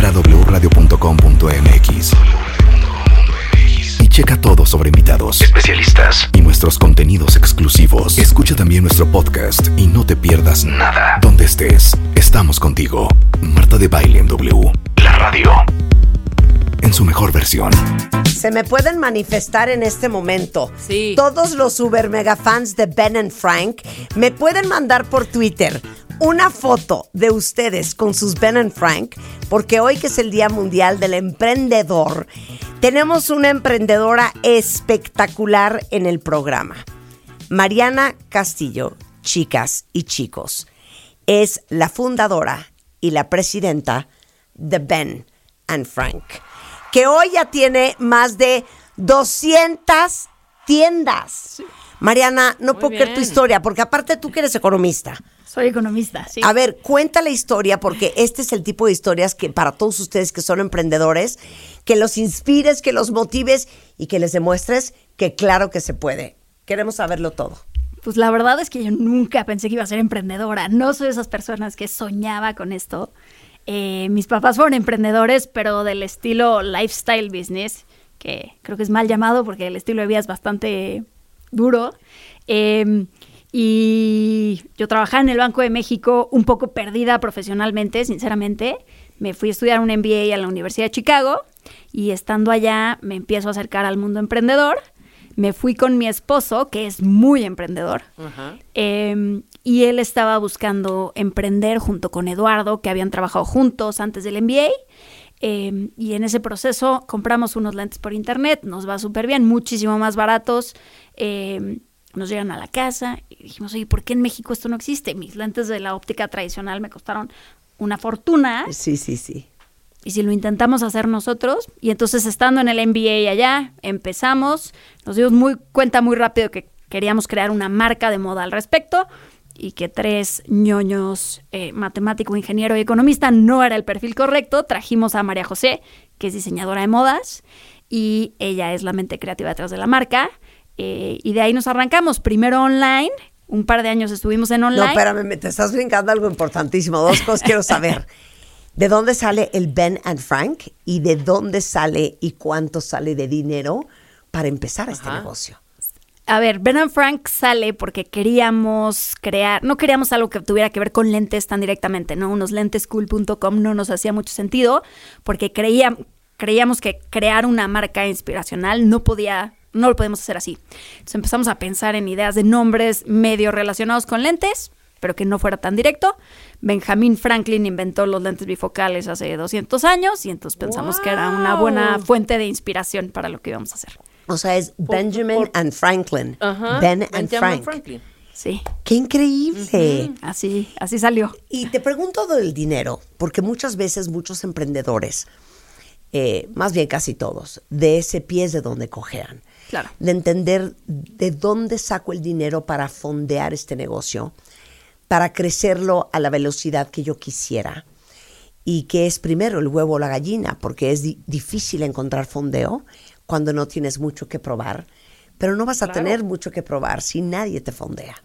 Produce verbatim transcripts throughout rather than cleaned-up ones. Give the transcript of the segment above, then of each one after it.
Entra a doble u radio punto com punto m x y checa todo sobre invitados, especialistas y nuestros contenidos exclusivos. Escucha también nuestro podcast y no te pierdas nada. Donde estés, estamos contigo. Marta de Baile en W, la radio en su mejor versión. Se me pueden manifestar en este momento. Sí. Todos los uber mega fans de Ben and Frank me pueden mandar por Twitter una foto de ustedes con sus Ben and Frank, porque hoy, que es el Día Mundial del Emprendedor, tenemos una emprendedora espectacular en el programa. Mariana Castillo, chicas y chicos, es la fundadora y la presidenta de Ben and Frank, que hoy ya tiene más de doscientas tiendas. Mariana, no Muy puedo creer bien. tu historia, porque aparte tú que eres economista. Soy economista, sí. A ver, cuenta la historia, porque este es el tipo de historias que para todos ustedes que son emprendedores, que los inspires, que los motives y que les demuestres que claro que se puede. Queremos saberlo todo. Pues la verdad es que yo nunca pensé que iba a ser emprendedora. No soy de esas personas que soñaba con esto. Eh, mis papás fueron emprendedores, pero del estilo lifestyle business, que creo que es mal llamado porque el estilo de vida es bastante duro. Eh, y yo trabajaba en el Banco de México un poco perdida profesionalmente, sinceramente. Me fui a estudiar un M B A a la Universidad de Chicago y estando allá me empiezo a acercar al mundo emprendedor. Me fui con mi esposo, que es muy emprendedor, Ajá. eh, y él estaba buscando emprender junto con Eduardo, que habían trabajado juntos antes del M B A, eh, y en ese proceso compramos unos lentes por internet, nos va súper bien, muchísimo más baratos, eh, nos llegan a la casa y dijimos, oye, ¿por qué en México esto no existe? Mis lentes de la óptica tradicional me costaron una fortuna. Sí, sí, sí. Y si lo intentamos hacer nosotros, y entonces estando en el M B A allá, empezamos, nos dimos muy cuenta muy rápido que queríamos crear una marca de moda al respecto y que tres ñoños, eh, matemático, ingeniero y economista, no era el perfil correcto. Trajimos a María José, que es diseñadora de modas, y ella es la mente creativa detrás de la marca, eh, y de ahí nos arrancamos, primero online. Un par de años estuvimos en online. No, espérame, me- te estás brincando algo importantísimo. Dos cosas quiero saber. ¿De dónde sale el Ben and Frank? ¿Y de dónde sale y cuánto sale de dinero para empezar este Ajá. negocio? A ver, Ben and Frank sale porque queríamos crear, no queríamos algo que tuviera que ver con lentes tan directamente, ¿no? Unos lentes cool punto com no nos hacía mucho sentido porque creía, creíamos que crear una marca inspiracional no podía, no lo podemos hacer así. Entonces empezamos a pensar en ideas de nombres medio relacionados con lentes, pero que no fuera tan directo. Benjamin Franklin inventó los lentes bifocales hace doscientos años y entonces pensamos ¡Wow! que era una buena fuente de inspiración para lo que íbamos a hacer. O sea, es Benjamin por- and Franklin. Ajá. Ben and Benjamin Frank. Franklin. Sí, ¡Qué increíble! así, así salió. Y te pregunto del dinero, porque muchas veces muchos emprendedores, eh, más bien casi todos, de ese pie es de donde cojean. Claro. De entender de dónde saco el dinero para fondear este negocio, para crecerlo a la velocidad que yo quisiera. Y que es primero el huevo o la gallina, porque es di- difícil encontrar fondeo cuando no tienes mucho que probar. Pero no vas a Claro. tener mucho que probar si nadie te fondea.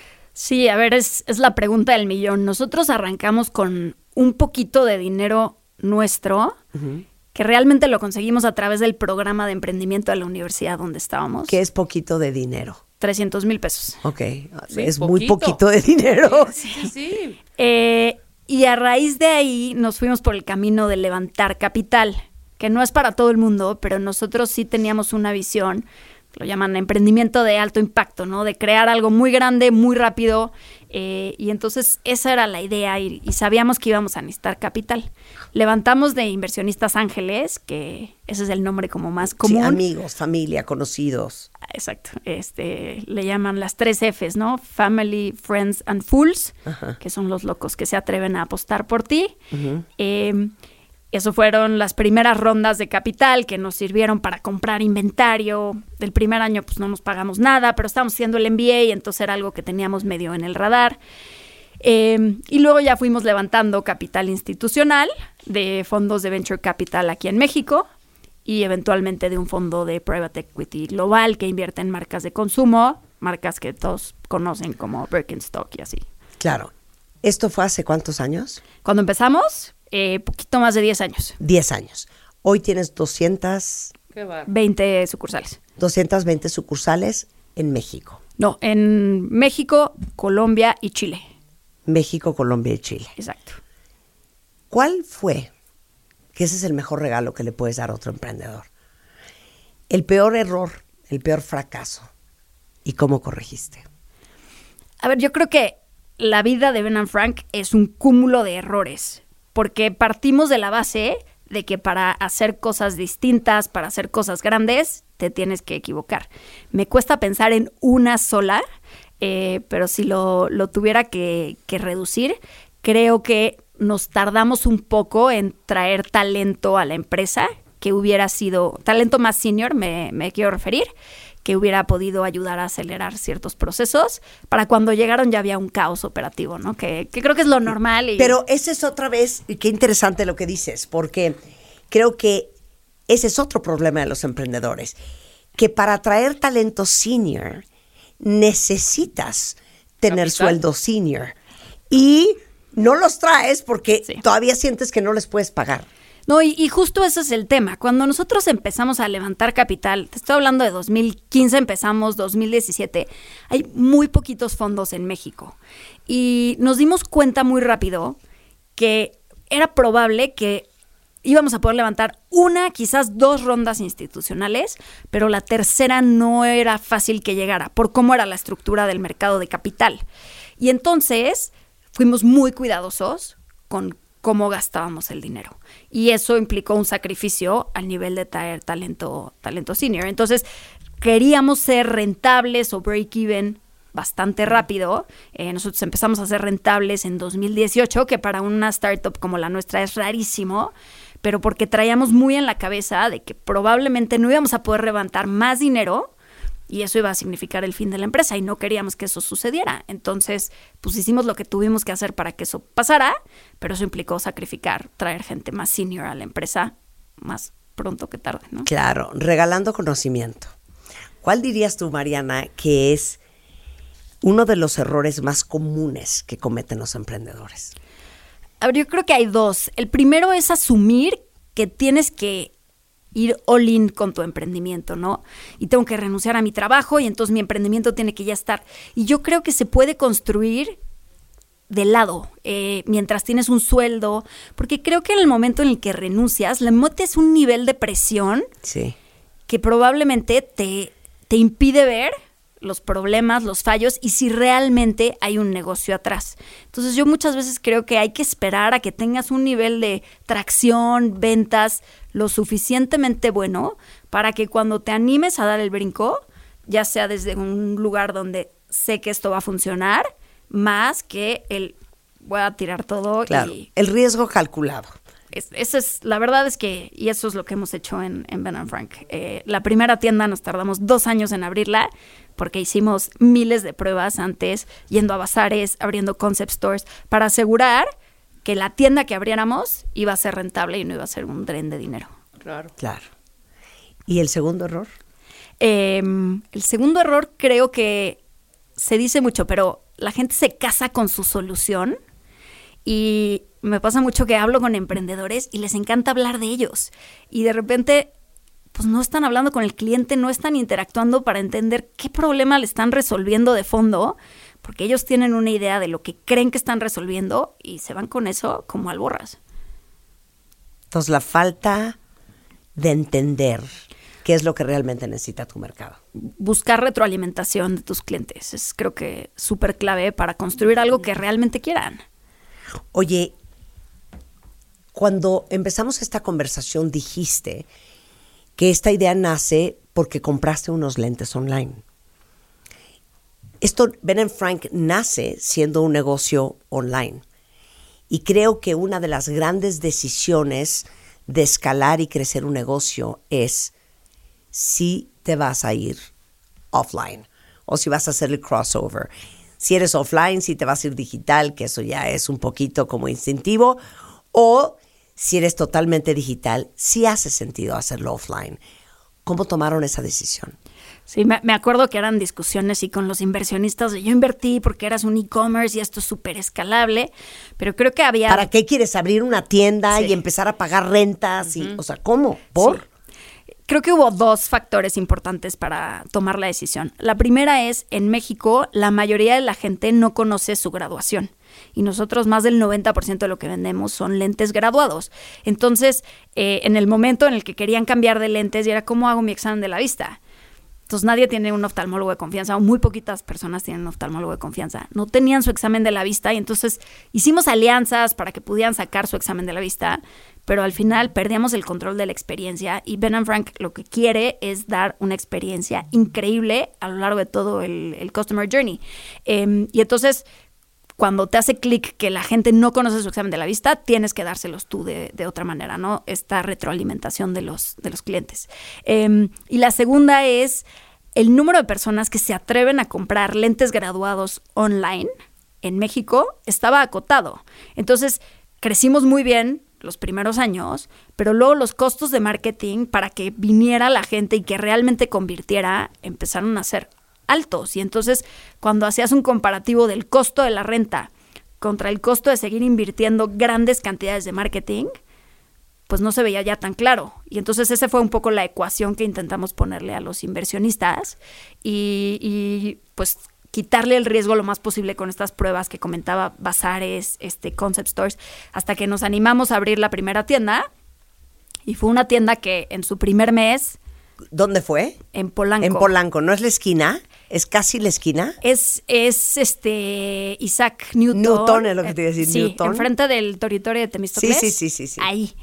Sí, a ver, es, es la pregunta del millón. Nosotros arrancamos con un poquito de dinero nuestro, que realmente lo conseguimos a través del programa de emprendimiento de la universidad donde estábamos. Que es poquito de dinero. trescientos mil pesos. Ok, Sí, es muy poquito. poquito de dinero. Sí, sí. Eh, y a raíz de ahí nos fuimos por el camino de levantar capital, que no es para todo el mundo, pero nosotros sí teníamos una visión, lo llaman emprendimiento de alto impacto, ¿no? De crear algo muy grande, muy rápido, eh, y entonces esa era la idea y, y sabíamos que íbamos a necesitar capital. Levantamos de inversionistas ángeles, que ese es el nombre como más Sí, común. amigos, familia, conocidos. Exacto, este, le llaman las tres Fs, ¿no? Family, Friends and Fools, Ajá. que son los locos que se atreven a apostar por ti. Eh, eso fueron las primeras rondas de capital que nos sirvieron para comprar inventario. Del primer año pues no nos pagamos nada, pero estábamos haciendo el M B A y entonces era algo que teníamos medio en el radar. Eh, y luego ya fuimos levantando capital institucional de fondos de Venture Capital aquí en México y eventualmente de un fondo de Private Equity global que invierte en marcas de consumo, marcas que todos conocen como Birkenstock y así. Claro. ¿Esto fue hace cuántos años? Cuando empezamos, Eh, poquito más de diez años. diez años. Hoy tienes doscientas... veinte sucursales. doscientas veinte sucursales en México. No, en México, Colombia y Chile. México, Colombia y Chile. Exacto. ¿Cuál fue, que ese es el mejor regalo que le puedes dar a otro emprendedor, el peor error, el peor fracaso, y cómo corregiste? A ver, yo creo que la vida de Ben and Frank es un cúmulo de errores, porque partimos de la base de que para hacer cosas distintas, para hacer cosas grandes, te tienes que equivocar. Me cuesta pensar en una sola, eh, pero si lo, lo tuviera que, que reducir, creo que nos tardamos un poco en traer talento a la empresa, que hubiera sido, talento más senior, me, me quiero referir, que hubiera podido ayudar a acelerar ciertos procesos. Para cuando llegaron ya había un caos operativo, ¿no? Que, que creo que es lo normal. Y... Pero ese es otra vez, y qué interesante lo que dices, porque creo que ese es otro problema de los emprendedores, que para atraer talento senior necesitas tener ¿Capital? Sueldo senior y no los traes porque sí. Todavía sientes que no les puedes pagar. No, y, y justo ese es el tema. Cuando nosotros empezamos a levantar capital, te estoy hablando de dos mil quince, empezamos dos mil diecisiete, hay muy poquitos fondos en México. Y nos dimos cuenta muy rápido que era probable que íbamos a poder levantar una, quizás dos rondas institucionales, pero la tercera no era fácil que llegara por cómo era la estructura del mercado de capital. Y entonces fuimos muy cuidadosos con cómo gastábamos el dinero. Y eso implicó un sacrificio al nivel de traer talento, talento senior. Entonces, queríamos ser rentables o break-even bastante rápido. Eh, nosotros empezamos a ser rentables en dos mil dieciocho, que para una startup como la nuestra es rarísimo, pero porque traíamos muy en la cabeza de que probablemente no íbamos a poder levantar más dinero y eso iba a significar el fin de la empresa y no queríamos que eso sucediera. Entonces, pues hicimos lo que tuvimos que hacer para que eso pasara, pero eso implicó sacrificar, traer gente más senior a la empresa más pronto que tarde, ¿no? Claro, regalando conocimiento. ¿Cuál dirías tú, Mariana, que es uno de los errores más comunes que cometen los emprendedores? A ver, yo creo que hay dos. El primero es asumir que tienes que ir all in con tu emprendimiento, ¿no? Y tengo que renunciar a mi trabajo y entonces mi emprendimiento tiene que ya estar. Y yo creo que se puede construir de lado, eh, mientras tienes un sueldo, porque creo que en el momento en el que renuncias, le metes un nivel de presión sí. que probablemente te, te impide ver los problemas, los fallos y si realmente hay un negocio atrás. Entonces yo muchas veces creo que hay que esperar a que tengas un nivel de tracción, ventas, lo suficientemente bueno para que cuando te animes a dar el brinco, ya sea desde un lugar donde sé que esto va a funcionar, más que el voy a tirar todo. Claro, y el riesgo calculado. Es, eso es, la verdad es que, y eso es lo que hemos hecho en, en Ben and Frank. Eh, la primera tienda nos tardamos dos años en abrirla porque hicimos miles de pruebas antes, yendo a bazares, abriendo concept stores, para asegurar que la tienda que abriéramos iba a ser rentable y no iba a ser un dren de dinero. Claro. Claro. ¿Y el segundo error? Eh, el segundo error creo que se dice mucho, pero la gente se casa con su solución y me pasa mucho que hablo con emprendedores y les encanta hablar de ellos. Y de repente, pues no están hablando con el cliente, no están interactuando para entender qué problema le están resolviendo de fondo, porque ellos tienen una idea de lo que creen que están resolviendo y se van con eso como alborras. Entonces, la falta de entender qué es lo que realmente necesita tu mercado. Buscar retroalimentación de tus clientes es, creo que, súper clave para construir algo que realmente quieran. Oye, cuando empezamos esta conversación dijiste que esta idea nace porque compraste unos lentes online. Esto, Ben and Frank, nace siendo un negocio online. Y creo que una de las grandes decisiones de escalar y crecer un negocio es si te vas a ir offline o si vas a hacer el crossover. Si eres offline, si te vas a ir digital, que eso ya es un poquito como instintivo, o si eres totalmente digital, si hace sentido hacerlo offline. ¿Cómo tomaron esa decisión? Sí, me, me acuerdo que eran discusiones y con los inversionistas de yo invertí porque eras un e-commerce y esto es súper escalable, pero creo que había... ¿Para qué quieres abrir una tienda Sí. y empezar a pagar rentas? Y, o sea, ¿cómo? ¿Por? Sí. Creo que hubo dos factores importantes para tomar la decisión. La primera es, en México, la mayoría de la gente no conoce su graduación. Y nosotros más del noventa por ciento de lo que vendemos son lentes graduados. Entonces, eh, en el momento en el que querían cambiar de lentes, y era ¿cómo hago mi examen de la vista? Entonces nadie tiene un oftalmólogo de confianza, o muy poquitas personas tienen un oftalmólogo de confianza. No tenían su examen de la vista y entonces hicimos alianzas para que pudieran sacar su examen de la vista, pero al final perdíamos el control de la experiencia y Ben and Frank lo que quiere es dar una experiencia increíble a lo largo de todo el, el Customer Journey. Eh, y entonces... Cuando te hace clic que la gente no conoce su examen de la vista, tienes que dárselos tú de, de otra manera, ¿no? Esta retroalimentación de los, de los clientes. Eh, y la segunda es el número de personas que se atreven a comprar lentes graduados online en México estaba acotado. Entonces, crecimos muy bien los primeros años, pero luego los costos de marketing para que viniera la gente y que realmente convirtiera empezaron a ser altos. Y entonces, cuando hacías un comparativo del costo de la renta contra el costo de seguir invirtiendo grandes cantidades de marketing, pues no se veía ya tan claro. Y entonces esa fue un poco la ecuación que intentamos ponerle a los inversionistas y, y pues quitarle el riesgo lo más posible con estas pruebas que comentaba, bazares, este, concept stores, hasta que nos animamos a abrir la primera tienda. Y fue una tienda que en su primer mes... ¿Dónde fue? En Polanco. En Polanco. ¿No es la esquina? ¿Es casi la esquina? Es, es este Isaac Newton. Newton es lo que te iba a decir, sí, Newton. Enfrente del Toritorio de Temístocles. Sí, sí, sí, sí, sí. Ahí.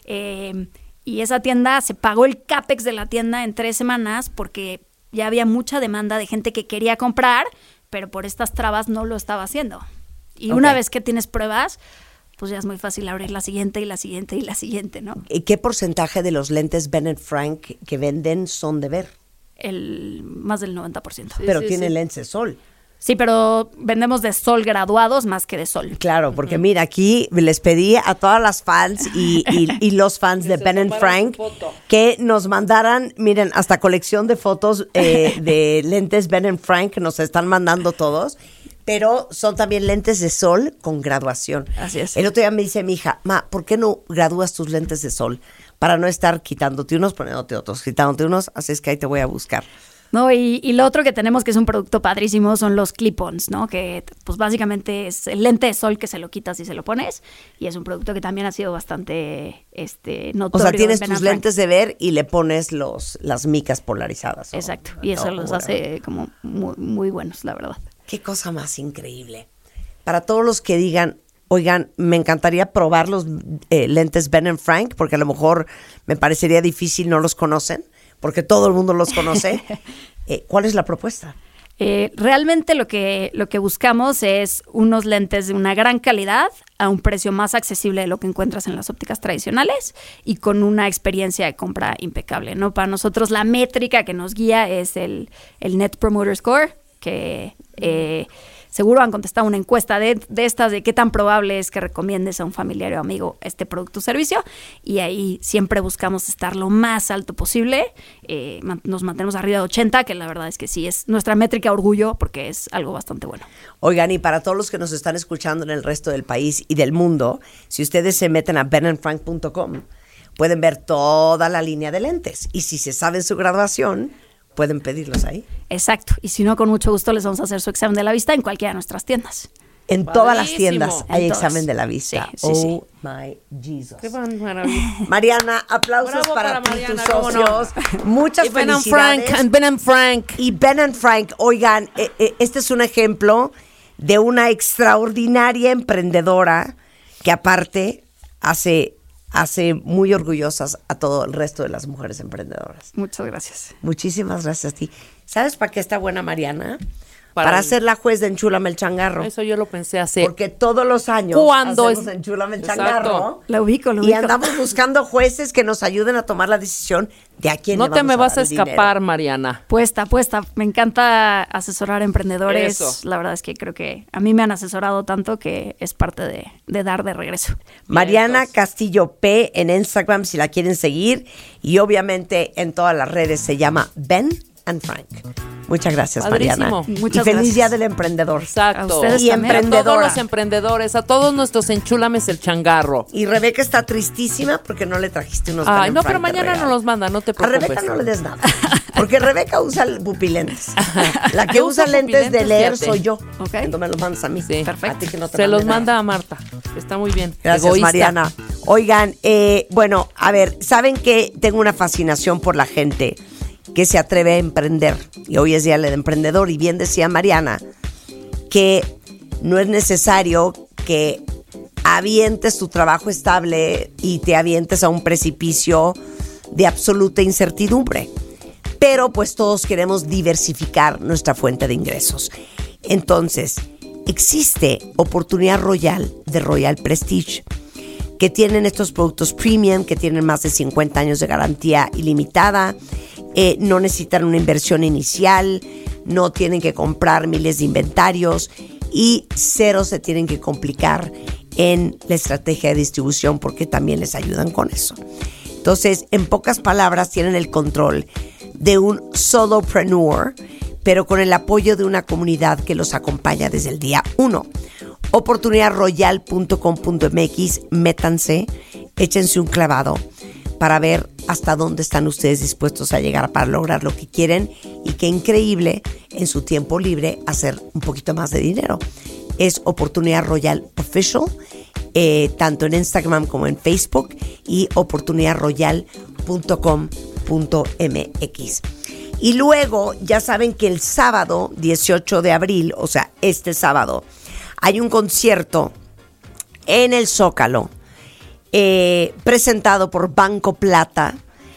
Eh, y esa tienda, se pagó el CAPEX de la tienda en tres semanas porque ya había mucha demanda de gente que quería comprar, pero por estas trabas no lo estaba haciendo. Y Ok. una vez que tienes pruebas, pues ya es muy fácil abrir la siguiente y la siguiente y la siguiente, ¿no? ¿Y qué porcentaje de los lentes Ben and Frank que venden son de ver? El, más del noventa por ciento. Pero sí, tienen sí. lentes de sol. Sí, pero vendemos de sol graduados más que de sol. Claro, porque mira, aquí les pedí a todas las fans y, y, y los fans de se Ben and tomaran Frank su foto. que nos mandaran, miren, hasta colección de fotos eh, de lentes Ben and Frank que nos están mandando todos, pero son también lentes de sol con graduación. Así es. El otro día me dice mi hija, ma, ¿por qué no gradúas tus lentes de sol? Para no estar quitándote unos, poniéndote otros, quitándote unos, así es que ahí te voy a buscar. No, y, y lo otro que tenemos que es un producto padrísimo son los clip-ons, ¿no? Que pues básicamente es el lente de sol que se lo quitas y se lo pones. Y es un producto que también ha sido bastante este, O notorio. sea, tienes en Ben tus and Frank. lentes de ver y le pones los las micas polarizadas. ¿o? Exacto. Y eso Oh, los bueno. hace como muy, muy buenos, la verdad. Qué cosa más increíble. Para todos los que digan, oigan, me encantaría probar los eh, lentes Ben and Frank, porque a lo mejor me parecería difícil, no los conocen, porque todo el mundo los conoce. eh, ¿Cuál es la propuesta? Eh, realmente lo que, lo que buscamos es unos lentes de una gran calidad a un precio más accesible de lo que encuentras en las ópticas tradicionales y con una experiencia de compra impecable, ¿no? Para nosotros la métrica que nos guía es el, el Net Promoter Score, que eh, seguro han contestado una encuesta de, de estas de qué tan probable es que recomiendes a un familiar o amigo este producto o servicio, y ahí siempre buscamos estar lo más alto posible. Eh, man- nos mantenemos arriba de ochenta, que la verdad es que sí es nuestra métrica orgullo porque es algo bastante bueno. Oigan, y para todos los que nos están escuchando en el resto del país y del mundo, si ustedes se meten a ben and frank punto com, pueden ver toda la línea de lentes. Y si se saben su graduación, pueden pedirlos ahí. Exacto, y si no, con mucho gusto les vamos a hacer su examen de la vista en cualquiera de nuestras tiendas. En todas las Padrísimo. tiendas hay En todas. examen de la vista. Sí, sí, oh sí. my Jesus. Qué van- maravilla. Mariana, aplausos Bravo para, para ti, Mariana, tus cómo no. socios. Muchas Y Ben and felicidades. Frank, and Ben and Frank. Y Ben and Frank, oigan, eh, eh, este es un ejemplo de una extraordinaria emprendedora que aparte hace, hace muy orgullosas a todo el resto de las mujeres emprendedoras. Muchas gracias. Muchísimas gracias a ti. ¿Sabes para qué está buena Mariana? Para Para, el- ser la juez de Enchúlame el Changarro. Eso yo lo pensé hacer. Porque todos los años ¿Cuándo hacemos es? Enchúlame el Exacto. Changarro. La ubico, la Y ubico. andamos buscando jueces que nos ayuden a tomar la decisión de a quién No le te vamos me a vas a dar el dinero. escapar, Mariana. Puesta, puesta. Me encanta asesorar a emprendedores. Eso. La verdad es que creo que a mí me han asesorado tanto que es parte de, de dar de regreso. Mariana Vientos. Castillo P en Instagram si la quieren seguir y obviamente en todas las redes se llama Ben and Frank. Muchas gracias, Padrísimo. Mariana. Muchas y feliz gracias. Día del Emprendedor. Exacto. A ustedes Y también. A todos emprendedora. los emprendedores, a todos nuestros enchúlames el changarro. Y Rebeca está tristísima porque no le trajiste unos Ay, Ben and no, Frank pero de mañana regalo. no los manda, no te A preocupes. Rebeca no le des nada. Porque Rebeca usa pupilentes. La que Yo usa uso lentes de pupilentes, leer fíjate. soy yo. Ok. Cuando me los mandas a mí. Sí. A ti que no te Se mande los nada. manda a Marta. Está muy bien. Gracias, Egoísta. Mariana. Oigan, eh, bueno, a ver, ¿saben que tengo una fascinación por la gente que se atreve a emprender? Y hoy es Día del Emprendedor y bien decía Mariana que no es necesario que avientes tu trabajo estable y te avientes a un precipicio de absoluta incertidumbre. Pero pues todos queremos diversificar nuestra fuente de ingresos. Entonces, existe Oportunidad Royal de Royal Prestige, que tienen estos productos premium, que tienen más de cincuenta años de garantía ilimitada, eh, no necesitan una inversión inicial, no tienen que comprar miles de inventarios y cero se tienen que complicar en la estrategia de distribución porque también les ayudan con eso. Entonces, en pocas palabras, tienen el control de un solopreneur, pero con el apoyo de una comunidad que los acompaña desde el día uno. oportunidad royal punto com punto m x, métanse, échense un clavado para ver hasta dónde están ustedes dispuestos a llegar para lograr lo que quieren y qué increíble en su tiempo libre hacer un poquito más de dinero. Es Oportunidad Royal Official, eh, tanto en Instagram como en Facebook y oportunidad royal punto com punto m x. Y luego ya saben que el sábado dieciocho de abril, o sea, este sábado, hay un concierto en el Zócalo eh, presentado por Banco Plata,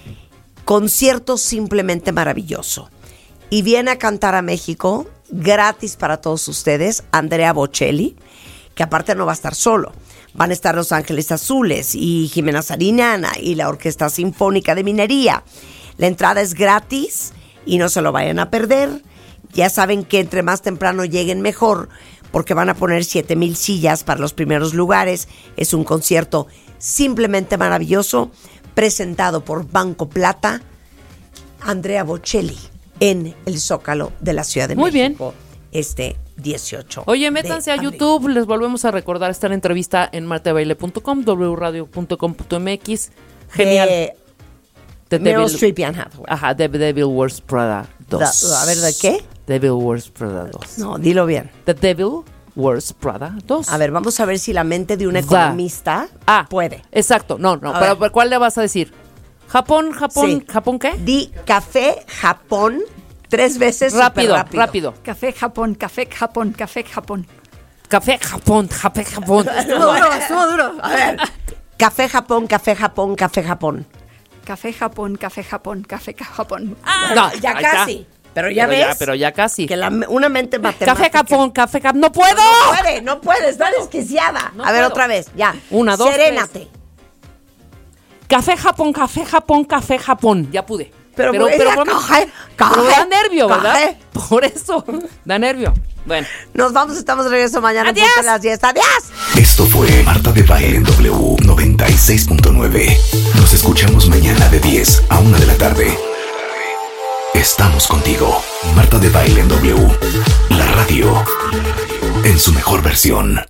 concierto simplemente maravilloso. Y viene a cantar a México, gratis para todos ustedes, Andrea Bocelli, que aparte no va a estar solo. Van a estar Los Ángeles Azules y Jimena Sariñana y la Orquesta Sinfónica de Minería. La entrada es gratis y no se lo vayan a perder. Ya saben que entre más temprano lleguen mejor, porque van a poner siete mil sillas para los primeros lugares. Es un concierto simplemente maravilloso, presentado por Banco Plata, Andrea Bocelli, en el Zócalo de la Ciudad de Muy México. Este dieciocho. Oye, métanse de a abril. YouTube, les volvemos a recordar esta entrevista en marta de baile punto com, w radio punto com punto m x. Genial. De The Meryl Devil- Streep y Anne Hathaway. Ajá, The Devil Wears Prada dos. Da- a ver, ¿de qué? Devil Wears Prada dos. No, dilo bien. The Devil Wears Prada dos. A ver, vamos a ver si la mente de un Va. economista ah, puede. Exacto, no, no, A pero, ver. pero ¿cuál le vas a decir? Japón, Japón, Sí. ¿Japón qué? Di café Japón tres veces Rápido, súper rápido. rápido. Café Japón, café Japón, café Japón. Café, Japón, café, Japón. Estuvo duro, estuvo duro. A ver. Café Japón, café Japón, café Japón. Café Japón, café Japón, café ca- Japón. No, ya ahí casi. está. Pero ya Pero ves. ya, pero ya casi. Que la, una mente matemática. Café, Japón, café, Japón. ¡No puedo! No puede, no puede, está desquiciada. No a ver, puedo. otra vez, ya. Una, dos, Serénate. Café, Japón, café, Japón, café, Japón. Ya pude. Pero, pero, pues, pero, ya, por- café, pero café, da nervio, ¿verdad? café. Por eso, da nervio. Bueno. Nos vamos, estamos de regreso mañana. Adiós. Punto a las diez. Adiós. Esto fue Marta de Baile en W noventa y seis punto nueve. Nos escuchamos mañana de diez a una de la tarde. Estamos contigo. Marta de Baile en W. La radio en su mejor versión.